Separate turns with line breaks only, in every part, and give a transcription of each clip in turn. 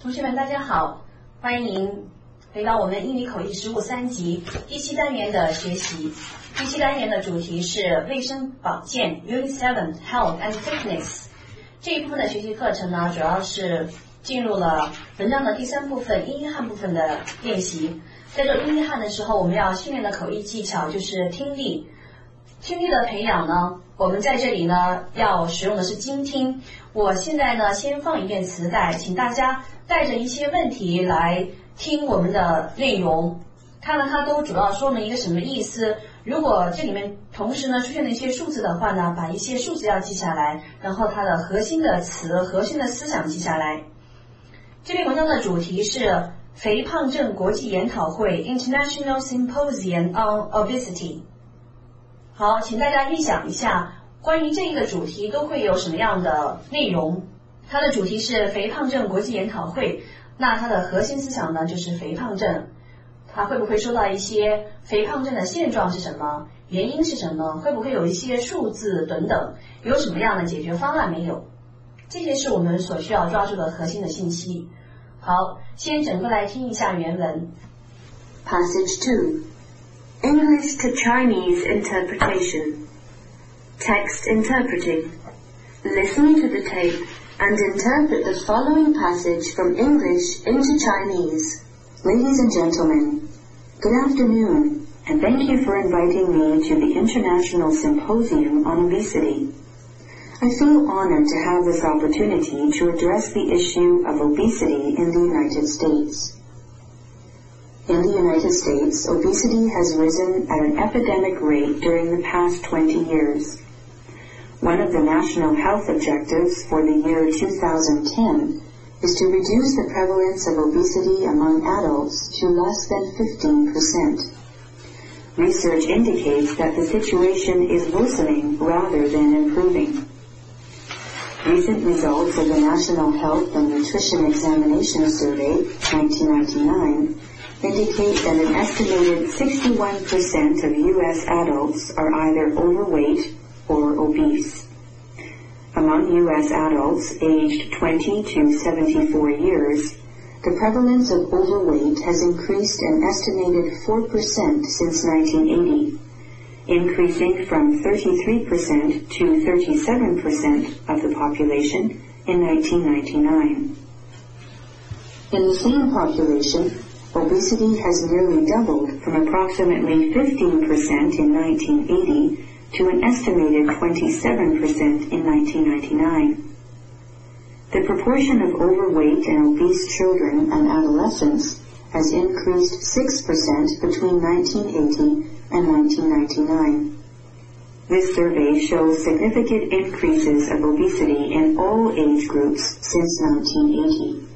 同学们，大家好，欢迎回到我们英语口译实务3级第7单元的学习。第7单元的主题是卫生保健 Unit 7 Health and Fitness。这一部分的学习课程呢，主要是进入了文章的第3部分英汉部分的练习。在这英汉的时候，我们要训练的口译技巧就是听力。听力的培养呢，我们在这里呢要使用的是精听。我现在呢先放一遍磁带，请大家带着一些问题来听我们的内容，看了它都主要说明一个什么意思。如果这里面同时呢出现了一些数字的话呢，把一些数字要记下来，然后它的核心的词、核心的思想记下来。这篇文章的主题是肥胖症国际研讨会 International Symposium on Obesity。好，请大家预想一下，关于这一个主题都会有什么样的内容。它的主题是肥胖症国际研讨会，那它的核心思想呢就是肥胖症。它会不会说到一些肥胖症的现状是什么，原因是什么，会不会有一些数字等等，有什么样的解决方案没有，这些是我们所需要抓住的核心的信息。好，先整个来听一下原文。
Passage 2 English to Chinese interpretation. Text interpreting. Listen to the tape and interpret the following passage from English into Chinese. Ladies and gentlemen, good afternoon, and thank you for inviting me to the International Symposium on Obesity. I feel honored to have this opportunity to address the issue of obesity in the United States. In the United States, obesity has risen at an epidemic rate during the past 20 years. One of the national health objectives for the year 2010 is to reduce the prevalence of obesity among adults to less than 15%. Research indicates that the situation is worsening rather than improving. Recent results of the National Health and Nutrition Examination Survey, 1999, indicate that an estimated 61% of U.S. adults are either overweight or obese. Among U.S. adults aged 20 to 74 years, the prevalence of overweight has increased an estimated 4% since 1980, increasing from 33% to 37% of the population in 1999. In the same population, obesity has nearly doubled from approximately 15% in 1980 to an estimated 27% in 1999. The proportion of overweight and obese children and adolescents has increased 6% between 1980 and 1999. This survey shows significant increases of obesity in all age groups since 1980.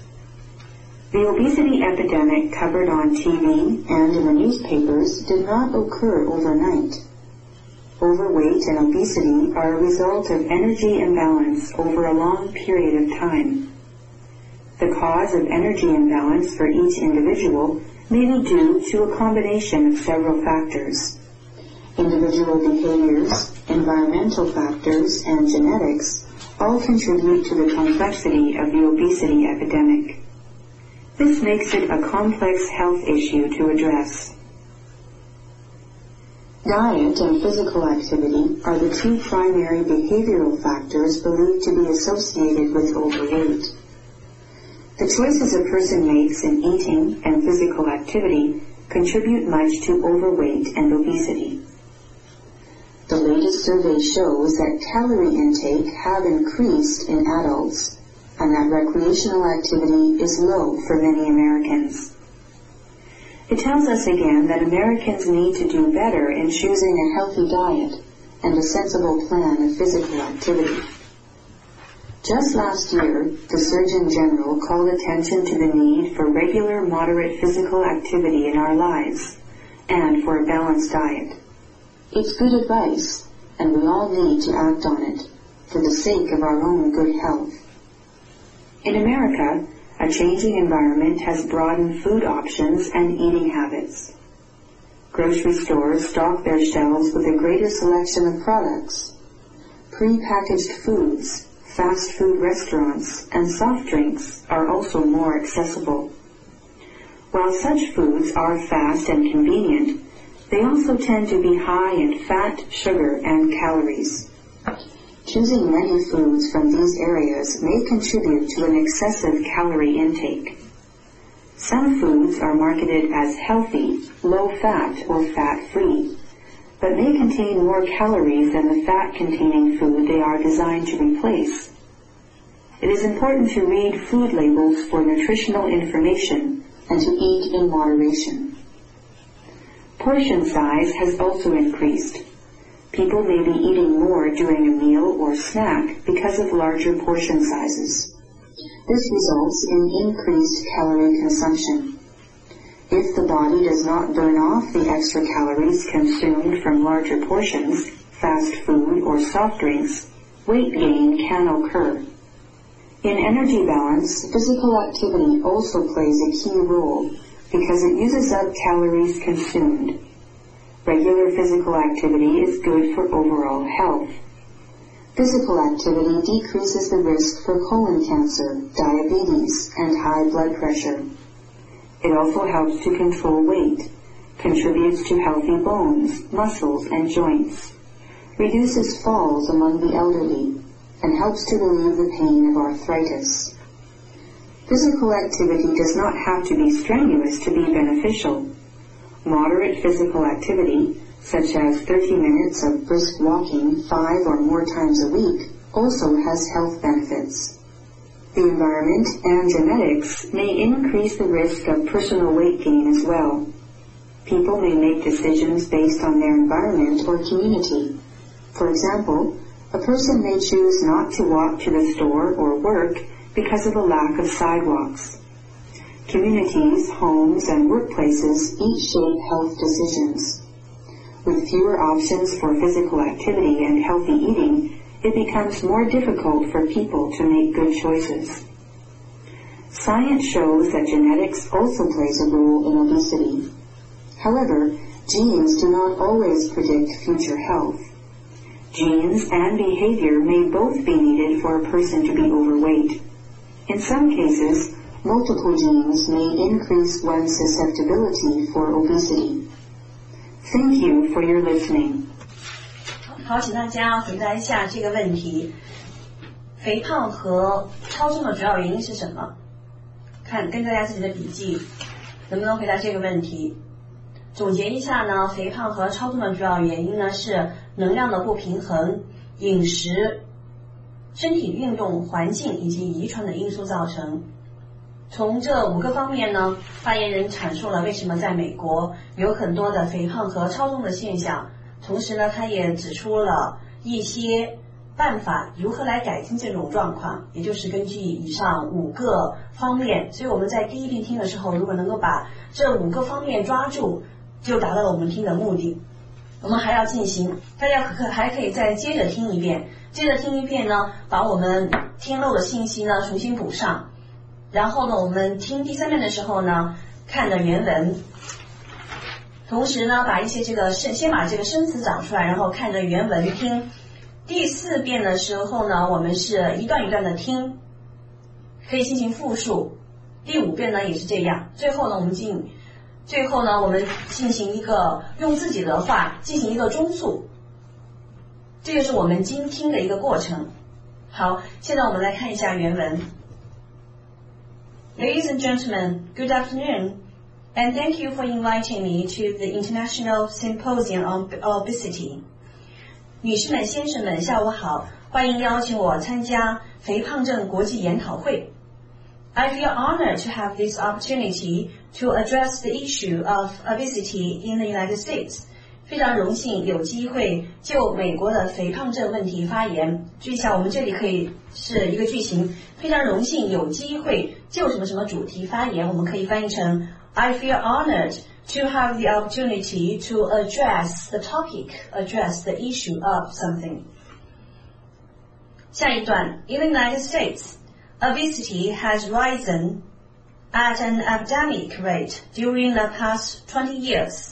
The obesity epidemic covered on TV and in the newspapers did not occur overnight. Overweight and obesity are a result of energy imbalance over a long period of time. The cause of energy imbalance for each individual may be due to a combination of several factors. Individual behaviors, environmental factors, and genetics all contribute to the complexity of the obesity epidemic. This makes it a complex health issue to address. Diet and physical activity are the two primary behavioral factors believed to be associated with overweight. The choices a person makes in eating and physical activity contribute much to overweight and obesity. The latest survey shows that calorie intake have increased in adults, and that recreational activity is low for many Americans. It tells us again that Americans need to do better in choosing a healthy diet and a sensible plan of physical activity. Just last year, the Surgeon General called attention to the need for regular moderate physical activity in our lives and for a balanced diet. It's good advice, and we all need to act on it for the sake of our own good health. In America, a changing environment has broadened food options and eating habits. Grocery stores stock their shelves with a greater selection of products. Pre-packaged foods, fast food restaurants, and soft drinks are also more accessible. While such foods are fast and convenient, they also tend to be high in fat, sugar, and calories. Choosing many foods from these areas may contribute to an excessive calorie intake. Some foods are marketed as healthy, low-fat, or fat-free, but may contain more calories than the fat-containing food they are designed to replace. It is important to read food labels for nutritional information and to eat in moderation. Portion size has also increased. People may be eating more during a meal or snack because of larger portion sizes. This results in increased calorie consumption. If the body does not burn off the extra calories consumed from larger portions, fast food, or soft drinks, weight gain can occur. In energy balance, physical activity also plays a key role because it uses up calories consumed. Regular physical activity is good for overall health. Physical activity decreases the risk for colon cancer, diabetes, and high blood pressure. It also helps to control weight, contributes to healthy bones, muscles, and joints, reduces falls among the elderly, and helps to relieve the pain of arthritis. Physical activity does not have to be strenuous to be beneficial. Moderate physical activity, such as 30 minutes of brisk walking 5 or more times a week, also has health benefits. The environment and genetics may increase the risk of personal weight gain as well. People may make decisions based on their environment or community. For example, a person may choose not to walk to the store or work because of a lack of sidewalks. Communities, homes, and workplaces each shape health decisions. With fewer options for physical activity and healthy eating, it becomes more difficult for people to make good choices. Science shows that genetics also plays a role in obesity. However, genes do not always predict future health. Genes and behavior may both be needed for a person to be overweight. In some cases, multiple genes may increase one's susceptibility for obesity. Thank you for your listening.
好，请大家回答一下这个问题：肥胖和超重的主要原因是什么？看，跟大家自己的笔记，能不能回答这个问题？总结一下呢，肥胖和超重的主要原因呢是能量的不平衡、饮食、身体运动、环境以及遗传的因素造成。从这5个方面呢，发言人阐述了为什么在美国有很多的肥胖和超重的现象，同时呢，他也指出了一些办法如何来改进这种状况，也就是根据以上5个方面。所以我们在第一遍听的时候，如果能够把这5个方面抓住，就达到了我们听的目的。我们还要进行，大家还可以再接着听一遍，呢，把我们听漏的信息呢重新补上。然后呢，我们听第3遍的时候呢，看着原文，同时呢，把一些先把这个生词找出来，然后看着原文听。第4遍的时候呢，我们是一段一段的听，可以进行复述。第5遍呢也是这样。最后呢，我们进行一个用自己的话进行一个中速，这就是我们精听的一个过程。好，现在我们来看一下原文。Ladies and gentlemen, good afternoon, and thank you for inviting me to the International Symposium on Obesity. 女士们、先生们，下午好，欢迎邀请我参加肥胖症国际研讨会。I feel honored to have this opportunity to address the issue of obesity in the United States. 非常荣幸有机会就美国的肥胖症问题发言。注意一下，我们这里可以是一个句型，非常荣幸有机会就什么什么主题发言，我们可以翻译成 I feel honored to have the opportunity to address the topic, address the issue of something. 下一段 In the United States, obesity has risen at an epidemic rate during the past 20 years.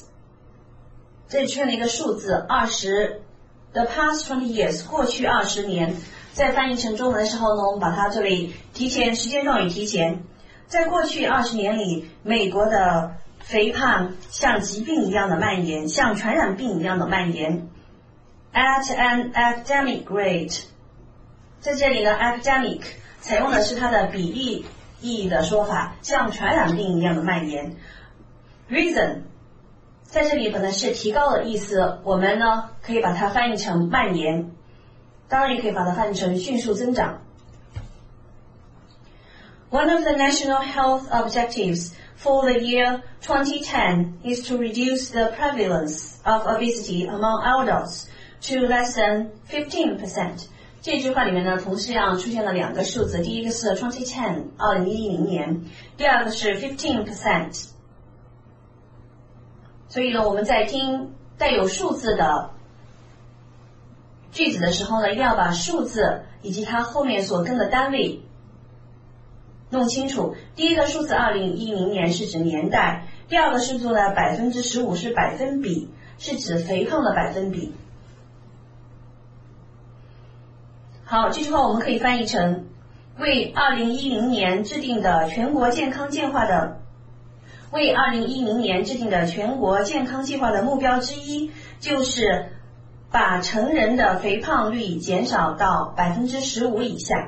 这里出现了一个数字20 The past 20 years 过去20年在翻译成中文的时候呢，我们把它这里提前时间状语提前。在过去20年里，美国的肥胖像疾病一样的蔓延，像传染病一样的蔓延。At an epidemic rate， 在这里呢 ，epidemic 采用的是它的比例意义的说法，像传染病一样的蔓延。Reason 在这里本来是提高的意思，我们呢可以把它翻译成蔓延，当然也可以把它翻译成迅速增长。One of the national health objectives for the year 2010 is to reduce the prevalence of obesity among adults to less than 15%. 这句话里面呢，同时出现了2个数字，第一个是2010 2010年，第二个是 15%。所以呢，我们在听带有数字的句子的时候呢，一定要把数字以及它后面所跟的单位弄清楚。第一个数字2010年是指年代，第二个数字呢 15% 是百分比，是指肥胖的百分比。好，这句话我们可以翻译成为2010年制定的全国健康计划的目标之一，就是把成人的肥胖率减少到 15% 以下。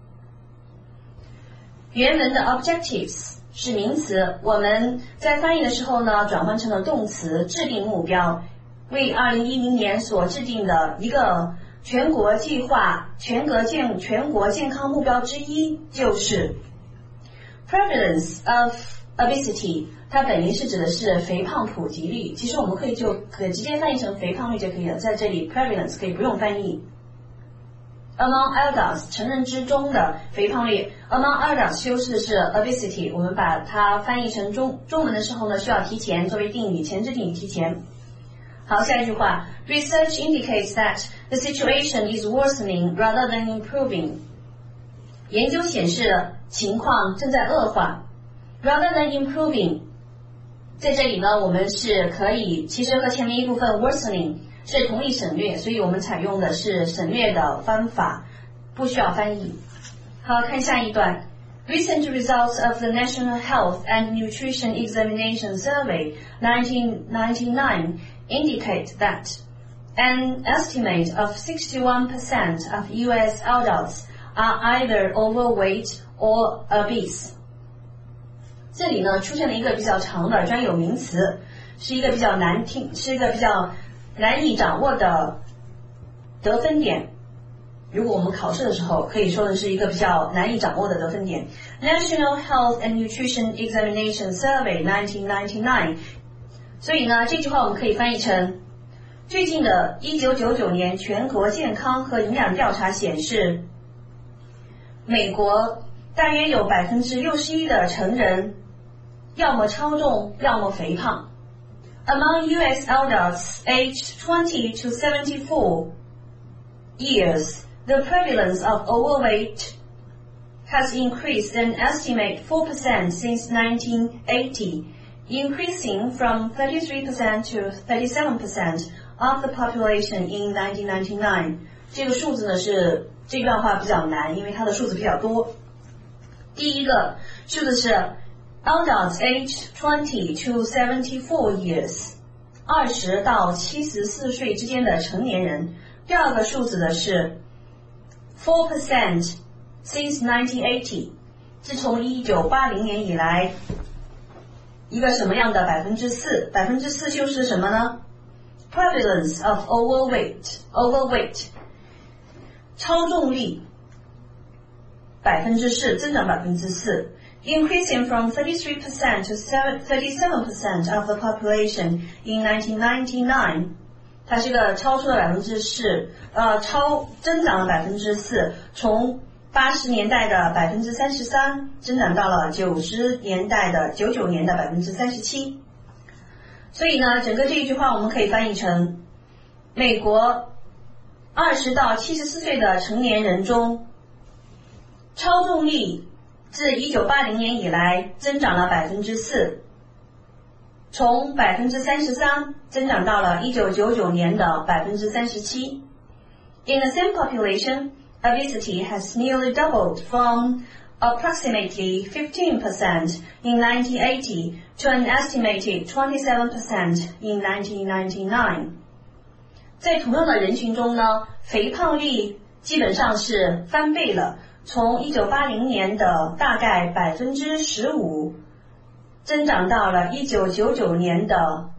原文的 objectives 是名词，我们在翻译的时候呢，转换成了动词，制定目标，为2010年所制定的一个全国计划，全国健康目标之一就是 prevalence of obesity， 它本意是指的是肥胖普及率，其实我们可以直接翻译成肥胖率就可以了，在这里 prevalence 可以不用翻译。Among adults 成人之中的肥胖率 ，among adults 修饰是 obesity， 我们把它翻译成中文的时候呢，需要提前作为定语，前置定语提前。好，下一句话 ，Research indicates that the situation is worsening rather than improving。研究显示情况正在恶化 ，rather than improving。在这里呢，我们是可以，其实和前面一部分 worsening 是同意省略，所以我们采用的是省略的方法，不需要翻译。好，看下一段。Recent results of the National Health and Nutrition Examination Survey 1999 indicate that an estimate of 61% of U.S. adults are either overweight or obese. 这里呢出现了一个比较长的专有名词，是一个比较难以掌握的得分点。如果我们考试的时候，可以说的是一个比较难以掌握的得分点。National Health and Nutrition Examination Survey 1999。所以呢，这句话我们可以翻译成：最近的1999年全国健康和营养调查显示，美国大约有61%的成人要么超重，要么肥胖。Among U.S. adults aged 20 to 74 years, the prevalence of overweight has increased an estimate 4% since 1980, increasing from 33% to 37% of the population in 1999. 这个数字呢这段话比较难，因为它的数字比较多。第一个数字是 adults aged 20 to 74 years, 20到74岁之间的成年人。第二个数字的是 4% since 1980， 自从1980年以来，一个什么样的 4%？ 4% 就是什么呢？ prevalence of overweight 超重率 4%， 增长 4%， increasing from 33% to 37% of the population in 1999。它是个超出了4%，增长了4%，从80年代的33%增长到了99年的37%。所以呢，整个这一句话我们可以翻译成：美国20到74岁的成年人中，超重率自1980年以来增长了4%。从33%增长到了1999年的37%。In the same population, obesity has nearly doubled from approximately 15% in 1980 to an estimated 27% in 1999. 在同样的人群中呢，肥胖率基本上是翻倍了，从1980年的大概15%增长到了1999年的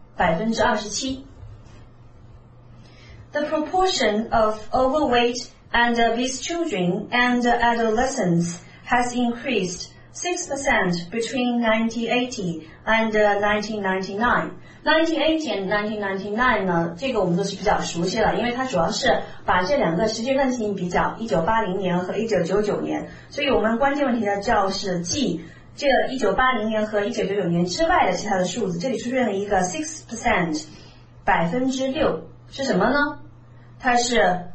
27%。The proportion of overweight and obese children and adolescents has increased 6% between 1980 and 1999. 1980 and 1999呢，这个我们都是比较熟悉了，因为它主要是把这两个时间段进行比较，1980年和1999年，所以我们关键问题呢就是记这1980年和1999年之外的其他的数字。这里出现了一个 6%， 6%是什么呢？它是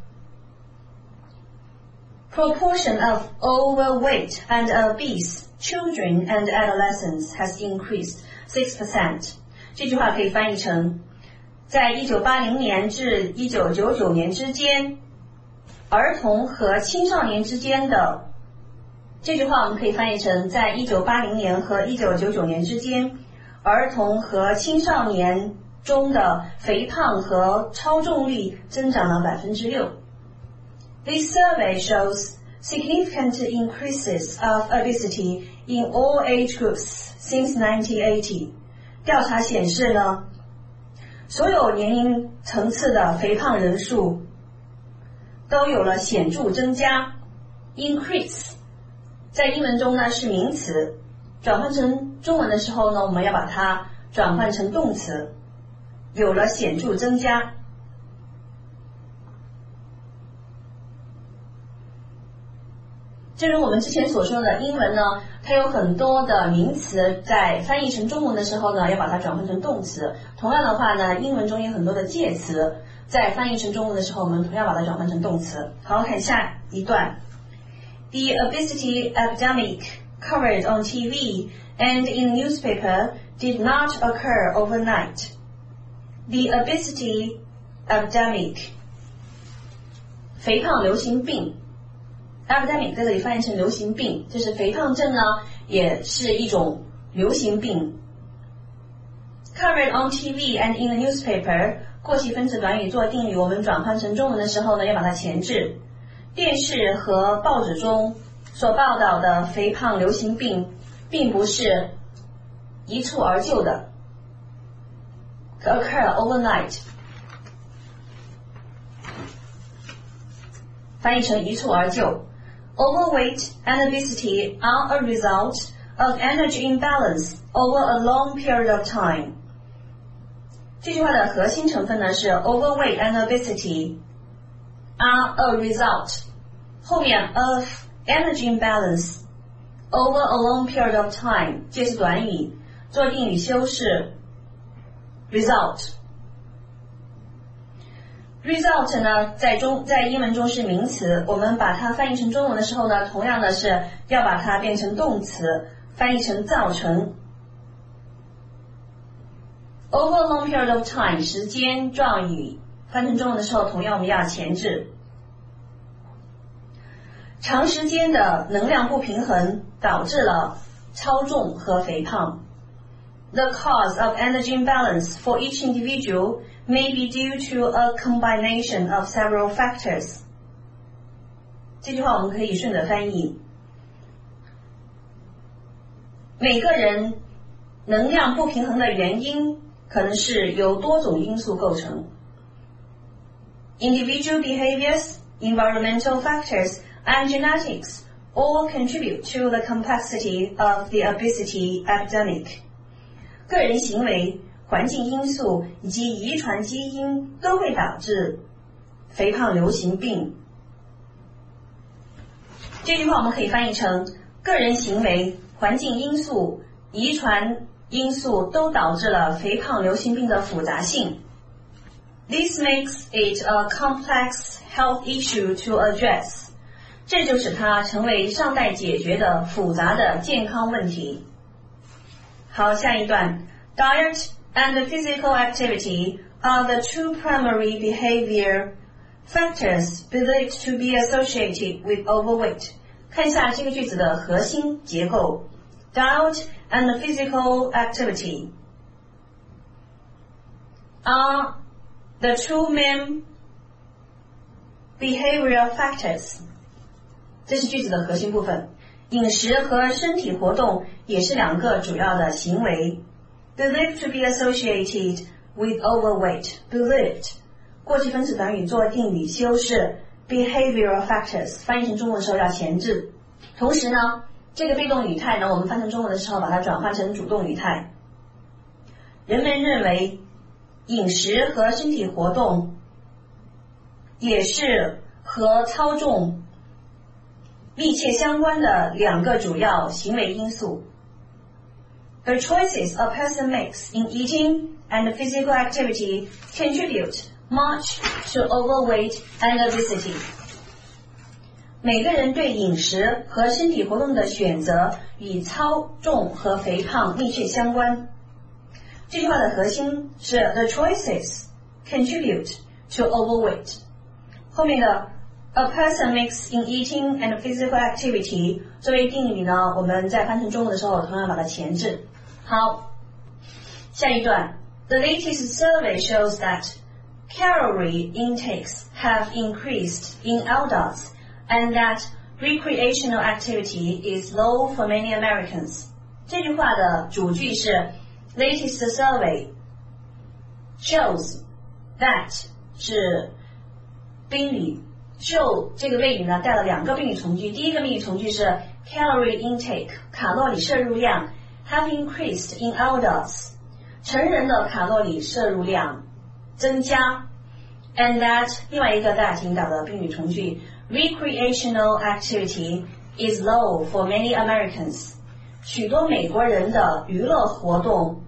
proportion of overweight and obese children and adolescents has increased 6%。这句话可以翻译成，在1980年至1999年之间，儿童和青少年之间的，这句话我们可以翻译成，在1980年和1999年之间，儿童和青少年中的肥胖和超重率增长了 6%。This survey shows significant increases of obesity in all age groups since 1980. 调查显示呢，所有年龄层次的肥胖人数都有了显著增加。Increase 在英文中呢是名词，转换成中文的时候呢，我们要把它转换成动词，有了显著增加。正如我们之前所说的，英文呢，它有很多的名词在翻译成中文的时候呢，要把它转换成动词。同样的话呢，英文中有很多的介词在翻译成中文的时候，我们同样把它转换成动词。好，看下一段。The obesity epidemic covered on TV and in newspaper did not occur overnight. The obesity epidemic 肥胖流行病，epidemic 在这里翻译成流行病，就是肥胖症呢，也是一种流行病。Covered on TV and in the newspaper， 过去分词短语做定语，我们转换成中文的时候呢，要把它前置。电视和报纸中所报道的肥胖流行病，并不是一蹴而就的 ，occur overnight， 翻译成一蹴而就。Overweight and obesity are a result of energy imbalance over a long period of time. 这句话的核心成分呢是 overweight and obesity are a result， 后面 of energy imbalance over a long period of time 介词短语，做定语修饰 result。Result 呢，在英文中是名词，我们把它翻译成中文的时候呢，同样的是要把它变成动词，翻译成造成。Over a long period of time 时间状语，翻成中文的时候，同样我们要前置。长时间的能量不平衡导致了超重和肥胖。The cause of energy imbalance for each individual may be due to a combination of several factors. 这句话我们可以顺着翻译。每个人能量不平衡的原因可能是由多种因素构成。Individual behaviors, environmental factors, and genetics all contribute to the complexity of the obesity epidemic. 个人行为、环境因素以及遗传基因都会导致肥胖流行病。这句话我们可以翻译成：个人行为、环境因素、遗传因素都导致了肥胖流行病的复杂性。This makes it a complex health issue to address. 这就使它成为尚待解决的复杂的健康问题。好，下一段 ，Diet and physical activity are the two primary behavior factors believed to be associated with overweight. 看一下这个句子的核心结构 Diet and physical activity are the two main behavioral factors. 这是句子的核心部分。饮食和身体活动也是两个主要的行为。Believed to be associated with overweight. Believed 过去分词短语做定语修饰 behavioral factors 翻译成中文的时候要前置。同时呢，这个被动语态呢，我们翻成中文的时候把它转换成主动语态。人们认为饮食和身体活动也是和操纵密切相关的两个主要行为因素。The choices a person makes in eating and physical activity contribute much to overweight and obesity. 每个人对饮食和身体活动的选择与操纵和肥胖密切相关。这句话的核心是 The choices contribute to overweight. 后面的A person makes in eating and physical activity 作为定语呢，我们在翻成中文的时候同样把它前置。好，下一段 The latest survey shows that calorie intakes have increased in adults and that recreational activity is low for many Americans. 这句话的主句是 latest survey shows that 是宾语show 这个谓语呢带了两个宾语从句，第一个宾语从句是 calorie intake 卡路里摄入量 have increased in adults 成人的卡路里摄入量增加 and that 另外一个that引导的宾语从句 recreational activity is low for many Americans 许多美国人的娱乐活动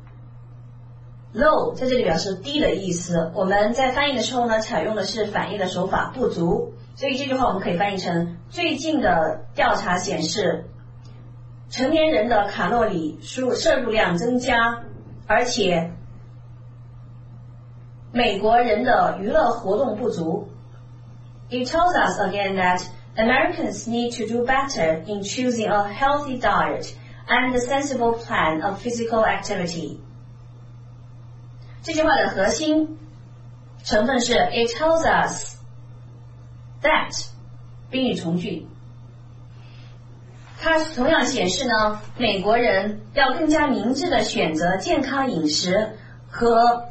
low 在这里表示低的意思，我们在翻译的时候呢采用的是反义的手法不足，所以这句话我们可以翻译成最近的调查显示成年人的卡路里摄入量增加，而且美国人的娱乐活动不足。It tells us again that Americans need to do better in choosing a healthy diet and a sensible plan of physical activity. 这句话的核心成分是 It tells us that 宾语从句，它同样显示呢，美国人要更加明智的选择健康饮食和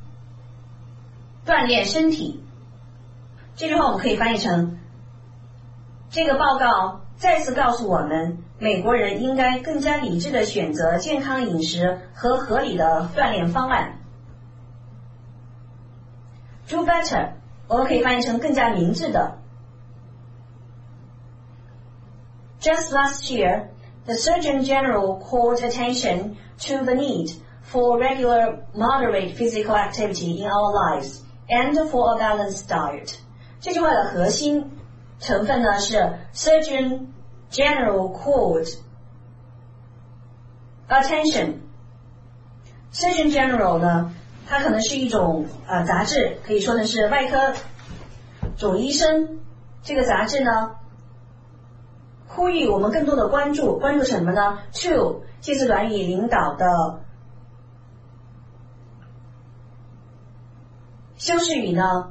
锻炼身体。这句话我们可以翻译成这个报告再次告诉我们，美国人应该更加理智的选择健康饮食和合理的锻炼方案。Do better 我们可以翻译成更加明智的。Just last year, the Surgeon General called attention to the need for regular moderate physical activity in our lives and for a balanced diet. 这句话的核心成分呢是 Surgeon General called attention. Surgeon General 呢它可能是一种杂志，可以说成是外科总医生。这个杂志呢呼吁我们更多的关注什么呢 to 介词短语领导的修饰语呢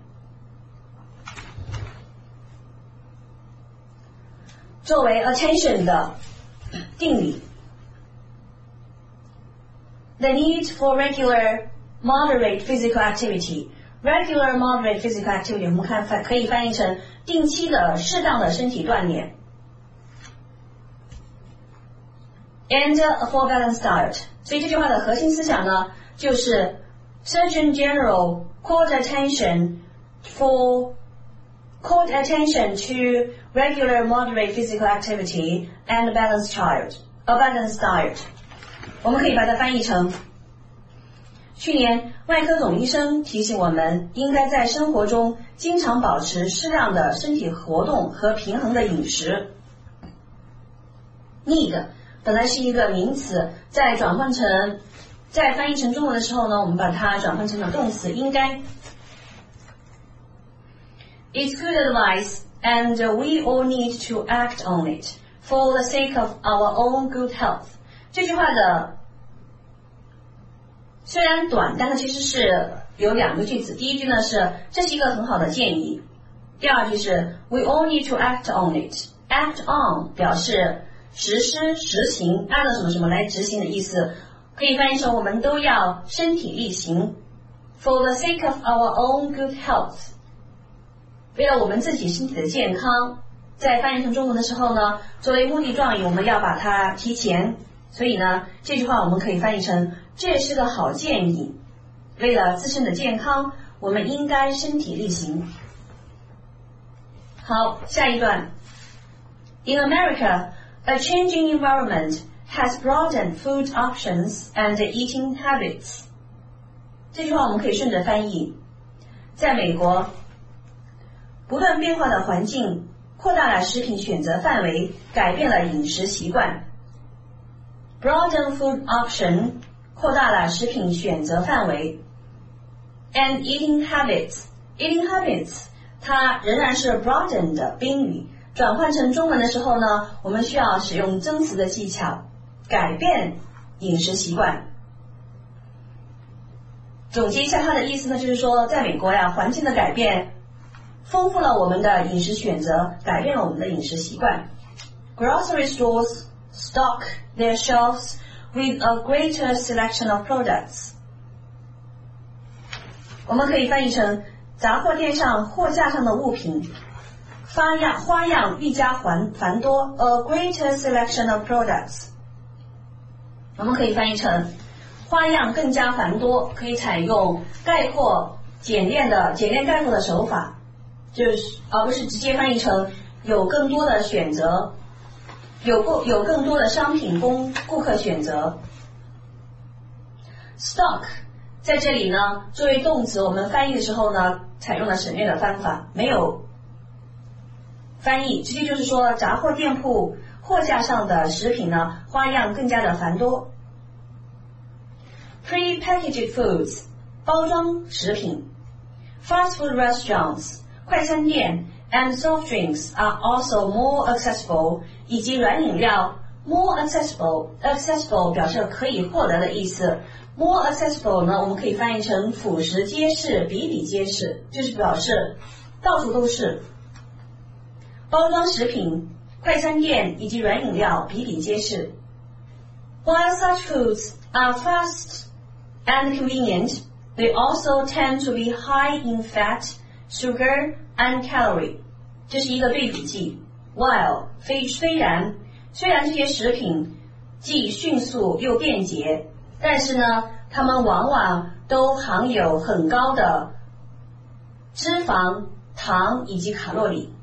作为 attention 的定语。The need for regular moderate physical activity. Regular moderate physical activity 我们看可以翻译成定期的适当的身体锻炼。And for balanced diet. 所以这句话的核心思想呢就是 Surgeon General called attention to regular moderate physical activity and a balanced diet. 我们可以把它翻译成去年外科总医生提醒我们应该在生活中经常保持适量的身体活动和平衡的饮食。 Need 本来是一个名词，在翻译成中文的时候呢，我们把它转换成了动词应该。 It's good advice, and we all need to act on it for the sake of our own good health. 这句话的虽然短，但它其实是有2个句子。第一句呢是这是一个很好的建议，第二句是 we all need to act on it. Act on 表示实施、实行，按照什么什么来执行的意思，可以翻译成我们都要身体力行。For the sake of our own good health， 为了我们自己身体的健康，在翻译成中文的时候呢，作为目的状语，我们要把它提前。所以呢，这句话我们可以翻译成这是个好建议，为了自身的健康，我们应该身体力行。好，下一段。In America, a changing environment has broadened food options and eating habits. 这句话我们可以顺着翻译。在美国，不断变化的环境扩大了食品选择范围，改变了饮食习惯。Broaden food option 扩大了食品选择范围。And eating habits. Eating habits 它仍然是 broaden 的宾语，转换成中文的时候呢，我们需要使用增词的技巧，改变饮食习惯。总结一下它的意思呢，就是说在美国呀，环境的改变丰富了我们的饮食选择，改变了我们的饮食习惯。Grocery stores stock their shelves with a greater selection of products. 我们可以翻译成杂货店上货架上的物品花样愈加繁多 a greater selection of products. 我们可以翻译成花样更加繁多，可以采用概括简练概括的手法，就是而不是直接翻译成有更多的选择，有更多的商品供顾客选择。Stock 在这里呢，作为动词，我们翻译的时候呢，采用了省略的方法，没有翻译，直接就是说杂货店铺货架上的食品呢，花样更加的繁多。Pre-packaged foods 包装食品。Fast food restaurants 快餐店 and soft drinks are also more accessible 以及软饮料 more accessible 表示可以获得的意思。More accessible 呢，我们可以翻译成俯拾皆是，比比皆是，就是表示到处都是。包装食品、快餐店以及软饮料比比皆是。While such foods are fast and convenient, they also tend to be high in fat, sugar, and calorie. 这是一个对比句。While 虽然这些食品既迅速又便捷，但是呢，它们往往都含有很高的脂肪、糖以及卡洛里。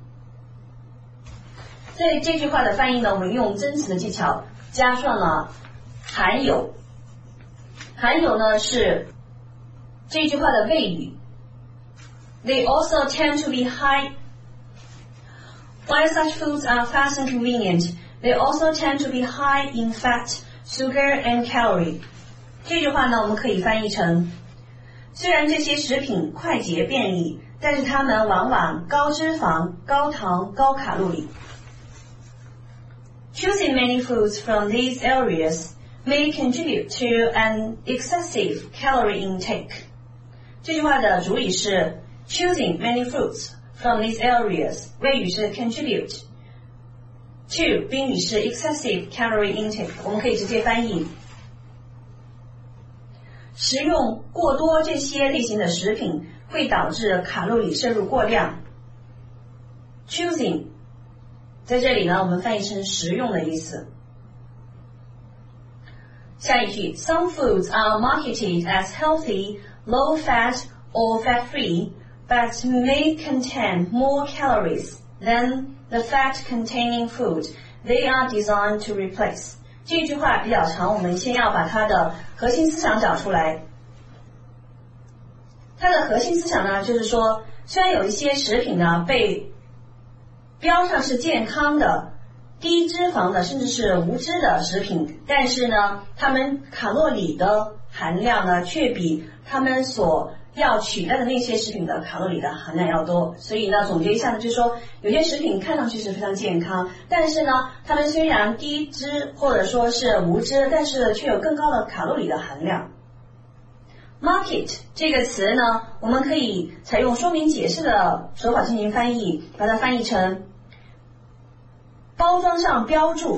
这句话的翻译呢，我们用增词的技巧加上了含有。含有呢是这句话的谓语。They also tend to be high. While such foods are fast and convenient, they also tend to be high in fat, sugar, and calorie. 这句话呢，我们可以翻译成：虽然这些食品快捷便利，但是它们往往高脂肪、高糖、高卡路里。Choosing many foods from these areas may contribute to an excessive calorie intake. 这句话的主语是 choosing many foods from these areas， 谓语是 contribute， to 宾语是 excessive calorie intake， 我们可以直接翻译。食用过多这些类型的食品会导致卡路里摄入过量。Choosing 在这里呢，我们翻译成食用的意思。下一句 Some foods are marketed as healthy, low fat or fat free, but may contain more calories than the fat containing food they are designed to replace. 这句话比较长，我们先要把它的核心思想找出来。它的核心思想呢，就是说，虽然有一些食品呢被标上是健康的、低脂肪的，甚至是无脂的食品，但是呢，它们卡路里的含量呢，却比它们所要取代的那些食品的卡路里的含量要多。所以呢，总结一下呢，就是说有些食品看上去是非常健康，但是呢，它们虽然低脂或者说是无脂，但是却有更高的卡路里的含量。Market 这个词呢，我们可以采用说明解释的手法进行翻译，把它翻译成包装上标注。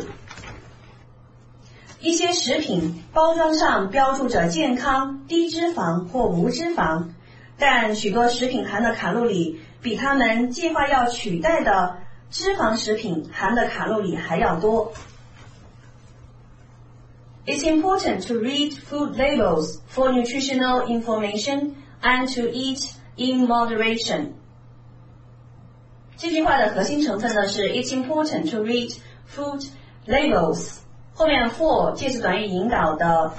一些食品包装上标注着健康、低脂肪或无脂肪，但许多食品含的卡路里比它们计划要取代的脂肪食品含的卡路里还要多。It's important to read food labels for nutritional information and to eat in moderation. 这句话的核心成分呢是 It's important to read food labels。后面 for 介词短语引导的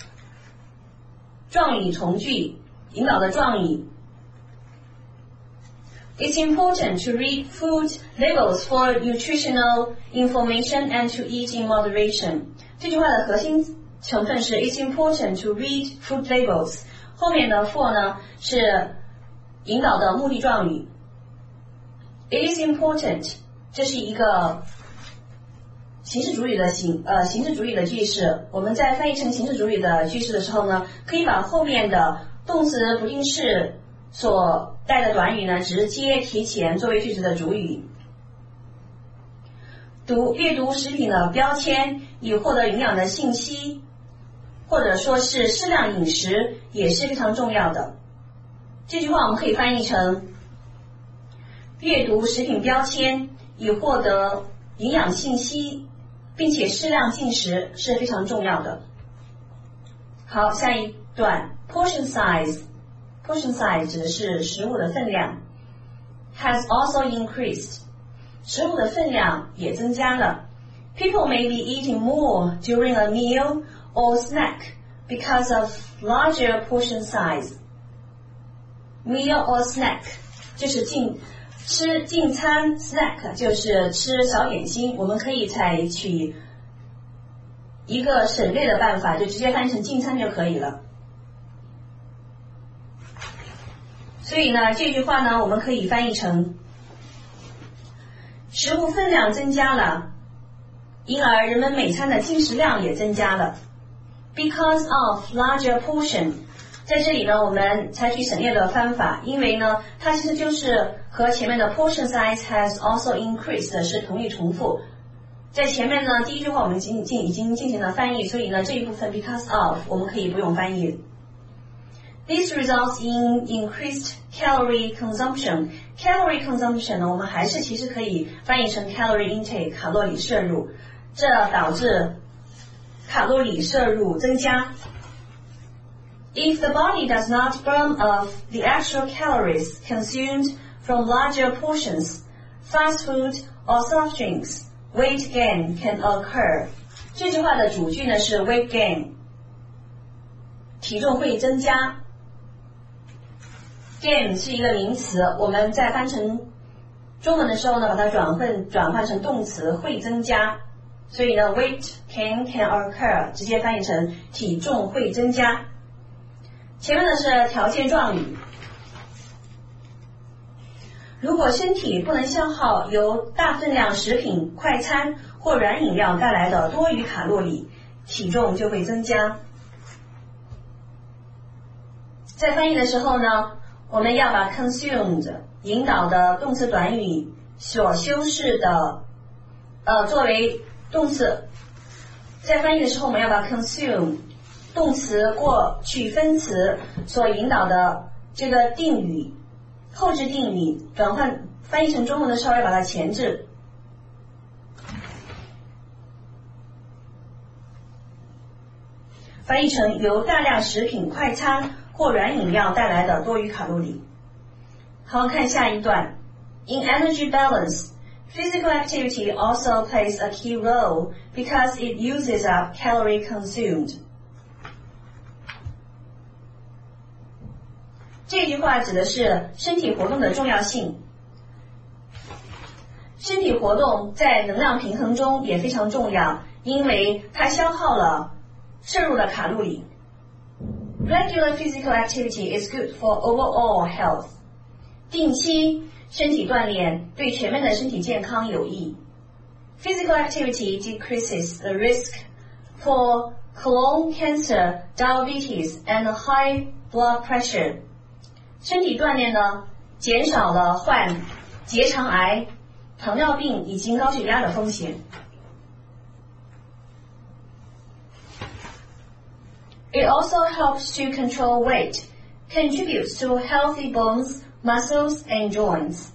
状语从句，引导的状语。It's important to read food labels for nutritional information and to eat in moderation. 这句话的核心成分是 It's important to read food labels。后面的 for 呢是引导的目的状语。It is important， 这是一个形式主语的形式主语的句式。我们在翻译成形式主语的句式的时候呢，可以把后面的动词不定式所带的短语呢直接提前作为句子的主语。阅读食品的标签以获得营养的信息，或者说是适量饮食也是非常重要的。这句话我们可以翻译成阅读食品标签以获得营养信息，并且适量进食是非常重要的。好，下一段 portion size。portion size 指的是食物的分量 has also increased， 食物的分量也增加了。People may be eating more during a meal or snack because of larger portion size. Meal or snack 就是进餐 snack 就是吃小点心，我们可以采取一个省略的办法，就直接翻译成进餐就可以了。所以呢，这句话呢，我们可以翻译成食物分量增加了，因而人们每餐的进食量也增加了。Because of larger portion， 在这里呢，我们采取省略的方法，因为呢，它其实就是和前面的 portion size has also increased 是同义重复。在前面呢，第一句话我们已经进行了翻译，所以呢，这一部分 because of 我们可以不用翻译。This results in increased calorie consumption. Calorie consumption 呢，我们还是其实可以翻译成 calorie intake 卡路里摄入，这导致卡路里摄入增加。If the body does not burn off the actual calories consumed from larger portions, fast food or soft drinks, weight gain can occur. 这句话的主句呢是 weight gain， 体重会增加。gain 是一个名词，我们在翻成中文的时候呢，把它转换成动词，会增加。所以呢 weight gain can occur 直接翻译成体重会增加。前面的是条件状语，如果身体不能消耗由大分量食品、快餐或软饮料带来的多余卡路里，体重就会增加。在翻译的时候呢，我们要把 consumed 引导的动词短语所修饰的作为动词，在翻译的时候我们要把 consume 动词过去分词所引导的这个定语后置定语转换翻译成中文的时候要把它前置。翻译成由大量食品、快餐或软饮料带来的多余卡路里。好，看下一段。In energy balance, physical activity also plays a key role because it uses up calorie consumed. 这句话指的是身体活动的重要性。身体活动在能量平衡中也非常重要，因为它消耗了摄入的卡路里。 Regular physical activity is good for overall health. 定期身体锻炼对全面的身体健康有益。Physical activity decreases the risk for colon cancer, diabetes, and high blood pressure. 身体锻炼呢，减少了患结肠癌、糖尿病以及高血压的风险。It also helps to control weight, contributes to healthy bones, muscles, and joints,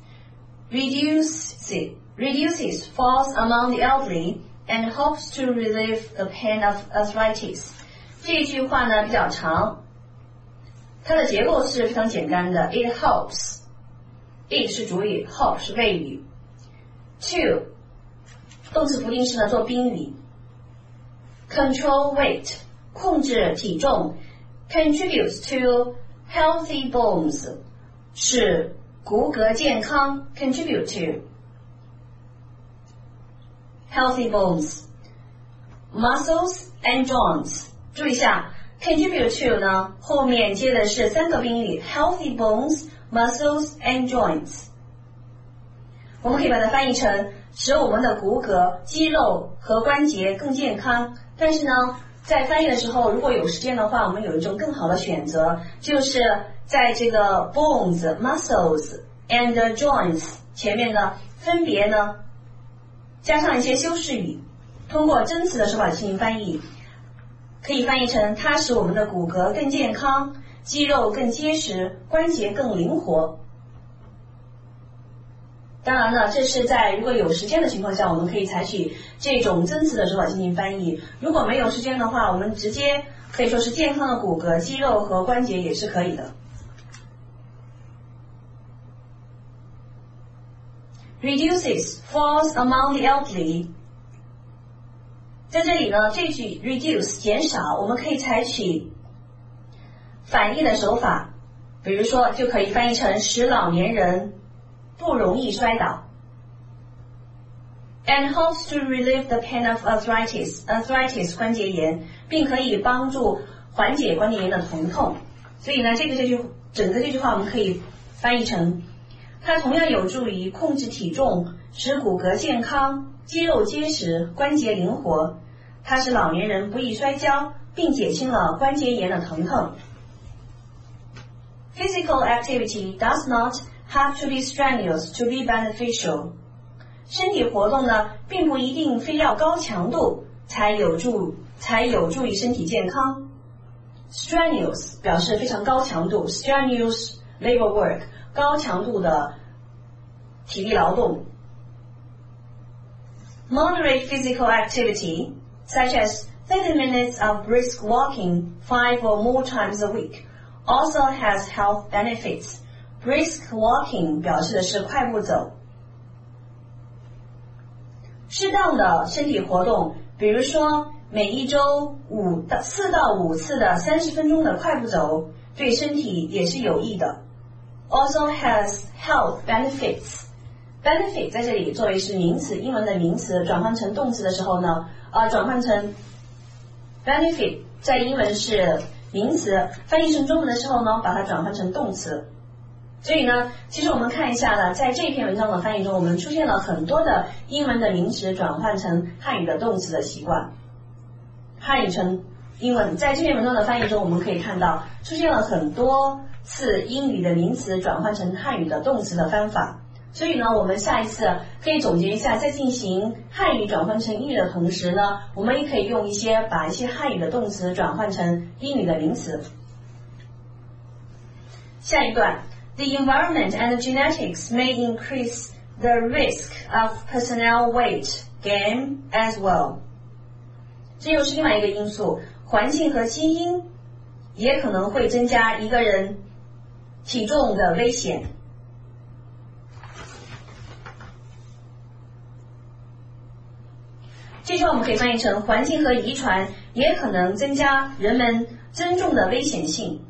reduces falls among the elderly, and helps to relieve the pain of arthritis. 这句话呢比较长，它的结构是非常简单的。It helps, it 是主语 ，help 是谓语 ，to 动词不定式呢做宾语 ，control weight 控制体重 ，contributes to healthy bones 使骨骼健康 ，contribute to healthy bones, muscles and joints. 注意一下 ，contribute to 呢后面接的是三个宾语 ，healthy bones, muscles and joints. 我们可以把它翻译成使我们的骨骼、肌肉和关节更健康。但是呢，在翻译的时候，如果有时间的话，我们有一种更好的选择，就是在这个 bones, muscles and joints 前面呢，分别呢加上一些修饰语，通过真词的手法进行翻译，可以翻译成它使我们的骨骼更健康，肌肉更结实，关节更灵活。当然了，这是在如果有时间的情况下，我们可以采取这种真词的手法进行翻译。如果没有时间的话，我们直接可以说是健康的骨骼、肌肉和关节也是可以的。Reduces falls among the elderly. 在这里呢，这句 reduce 减少，我们可以采取反义的手法，比如说就可以翻译成使老年人不容易摔倒。And helps to relieve the pain of arthritis. Arthritis 关节炎，并可以帮助缓解关节炎的疼痛。所以呢，整个这句话我们可以翻译成。它同样有助于控制体重，使骨骼健康，肌肉结实，关节灵活。它使老年人不易摔跤，并减轻了关节炎的疼痛。Physical activity does not have to be strenuous to be beneficial. 身体活动呢，并不一定非要高强度才有助于身体健康。Strenuous 表示非常高强度 ，strenuous labor work。高强度的体力劳动。Moderate physical activity, such as 30 minutes of brisk walking 5 or more times a week, also has health benefits. Brisk walking 表示的是快步走。适当的身体活动，比如说每一周4到5次的30分钟的快步走，对身体也是有益的。Also has health benefits. Benefit 在这里作为是名词，英文的名词，转换成动词的时候呢，转换成 benefit 在英文是名词，翻译成中文的时候呢，把它转换成动词。所以呢，其实我们看一下呢，在这篇文章的翻译中，我们出现了很多的英文的名词转换成汉语的动词的习惯。汉语成英文，在这篇文章的翻译中，我们可以看到出现了很多次英语的名词转换成汉语的动词的方法。所以呢，我们下一次可以总结一下，在进行汉语转换成英语的同时呢，我们也可以用把一些汉语的动词转换成英语的名词。下一段 ，The environment and genetics may increase the risk of personnel weight gain as well. 这又是另外一个因素，环境和基因也可能会增加一个人体重的危险。这句话我们可以翻译成环境和遗传也可能增加人们增重的危险性，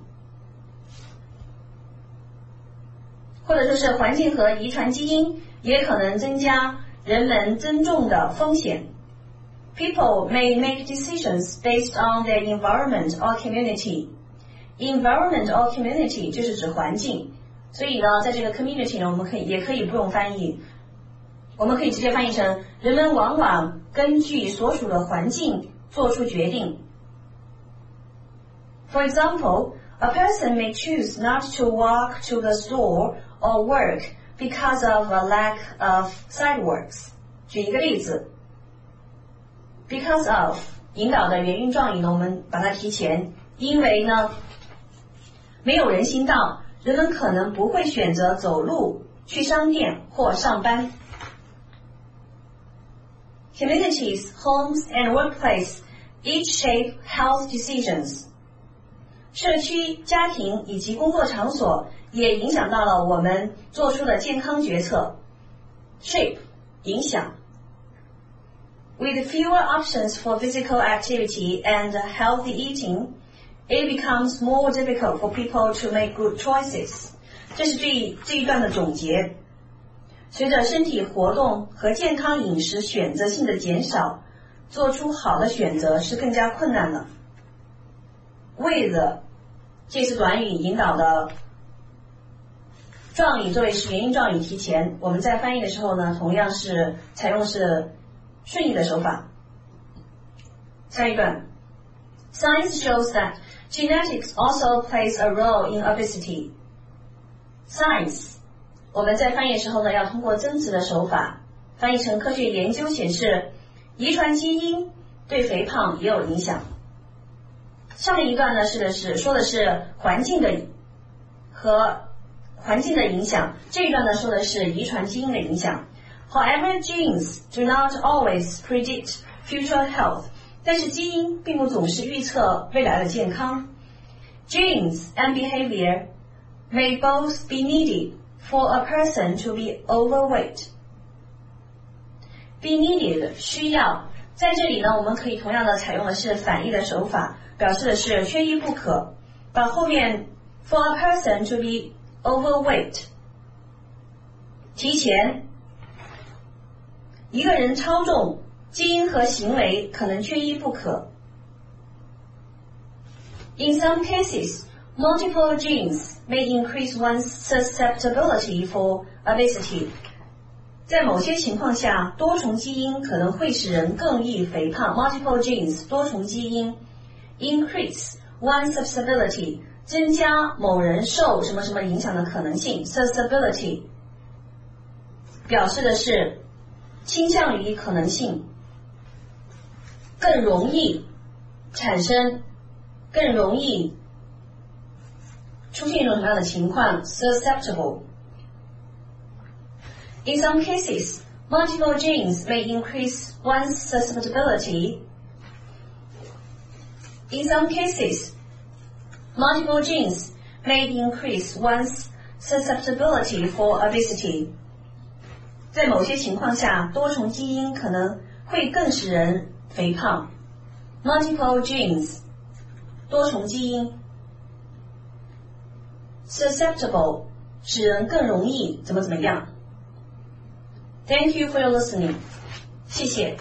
或者说是环境和遗传基因也可能增加人们增重的风险。People may make decisions based on their environment or community. Environment or community 就是指环境，所以呢，在这个 community 呢，我们也可以不用翻译，我们可以直接翻译成人们往往根据所属的环境做出决定。For example, a person may choose not to walk to the store or work because of a lack of sidewalks. 举一个例子 ，because of 引导的原因状语呢，我们把它提前，因为呢，没有人行道，人们可能不会选择走路去商店或上班。Communities, homes, and workplace each shape health decisions. 社区、家庭以及工作场所也影响到了我们做出的健康决策。Shape 影响。With fewer options for physical activity and healthy eating, it becomes more difficult for people to make good choices. 这是这一段的总结。随着身体活动和健康饮食选择性的减少，做出好的选择是更加困难的。With 介词短语引导的状语作为是原因状语提前，我们在翻译的时候呢，同样是采用是顺译的手法。下一段 ，Science shows that genetics also plays a role in obesity. Science 我们在翻译的时候呢，要通过增词的手法翻译成科学研究显示，遗传基因对肥胖也有影响。上面一段呢说的是环境的影响，这一段呢说的是遗传基因的影响。However, genes do not always predict future health. 但是基因并不总是预测未来的健康。Genes and behavior may both be needed for a person to be overweight. Be needed 需要，在这里呢，我们可以同样的采用的是反义的手法，表示的是缺一不可，把后面 for a person to be overweight 提前。一个人超重，基因和行为可能缺一不可。In some cases, multiple genes may increase one's susceptibility for obesity. 在某些情况下，多重基因可能会使人更易肥胖。Multiple genes 多重基因 increase one's susceptibility 增加某人受什么什么影响的可能性。Susceptibility 表示的是倾向于可能性，更容易产生，更容易出现一种什么样的情况 ？Susceptible. In some cases, multiple genes may increase one's susceptibility. In some cases, multiple genes may increase one's susceptibility for obesity. 在某些情况下，多重基因可能会更使人肥胖。Multiple genes 多重基因 susceptible 使人更容易怎么样。Thank you for your listening. 谢谢。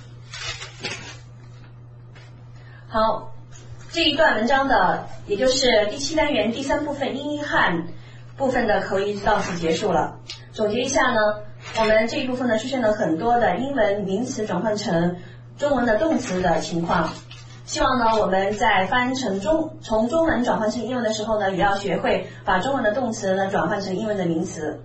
好，这一段文章的，也就是第7单元第3部分英汉部分的口译到此结束了。总结一下呢，我们这一部分呢出现了很多的英文名词转换成中文的动词的情况。希望呢我们在翻成从中文转换成英文的时候呢，也要学会把中文的动词呢转换成英文的名词。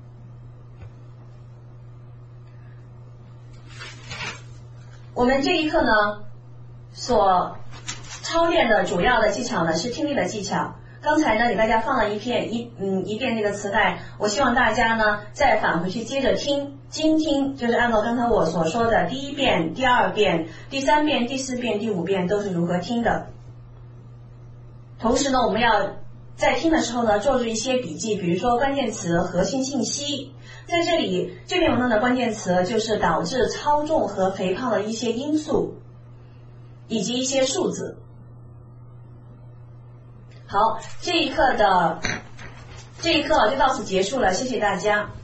我们这一课呢所操练的主要的技巧呢是听力的技巧。刚才呢给大家放了一遍那个磁带，我希望大家呢再返回去接着听，精听，就是按照刚才我所说的第1遍、第2遍、第3遍、第4遍、第5遍都是如何听的。同时呢，我们要在听的时候呢做出一些笔记，比如说关键词、核心信息。在这里，这篇文章的关键词就是导致超重和肥胖的一些因素，以及一些数字。好，这一课就到此结束了，谢谢大家。